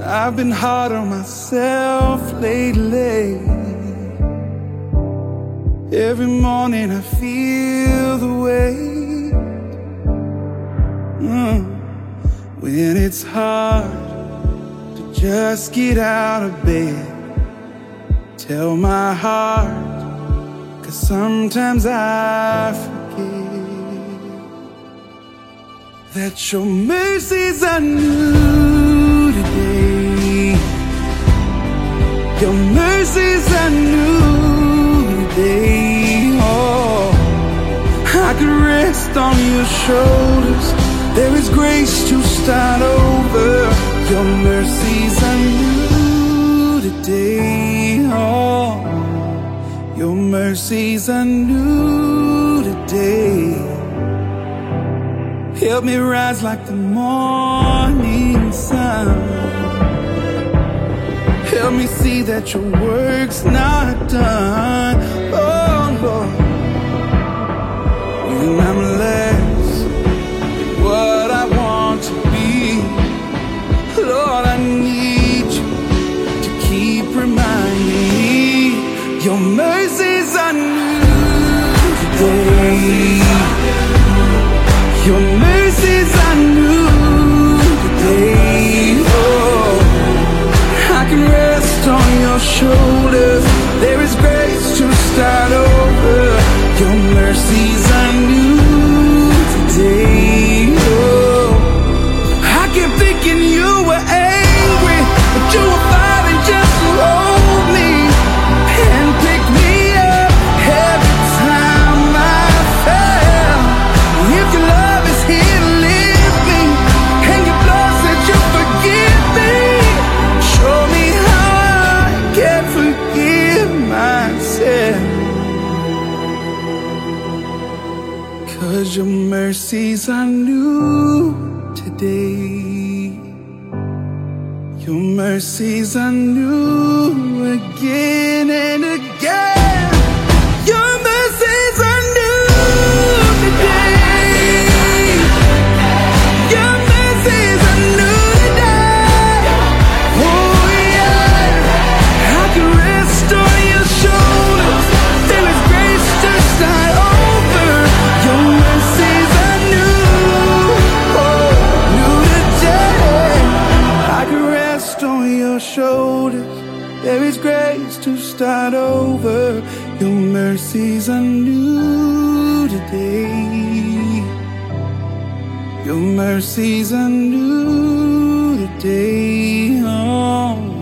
I've been hard on myself lately. Every morning I feel the weight. When it's hard to just get out of bed, tell my heart, 'cause sometimes I forget that your mercies are new today. Your mercies are new today. Oh, I could rest on your shoulders. There is grace to start over. Your mercies are new today. Oh, your mercies are new today. Help me rise like the morning sun. Help me see that your work's not done. Oh Lord, when I'm less than what I want to be, Lord, I need you to keep reminding me. Your mercies are new today. Your mercies are new today. Oh, I can rest on your shoulders. There is grace to start over. Your mercies are new today. Oh, I kept thinking you were angry, but you were fighting just to hold me and pick me up every time I fell. If your love is here to lift me, and your blood said you forgive me, show me how I can forgive myself. 'Cause your mercies are new today. Your mercies are new again and again. Your mercies are new today. Your mercies are new today. Oh yeah, I can rest on your shoulders. There is grace to start over. Your mercies are new, oh, new today. I can rest on your shoulders. There is grace to start over. Your mercies are new today. Your mercies are new today. Oh.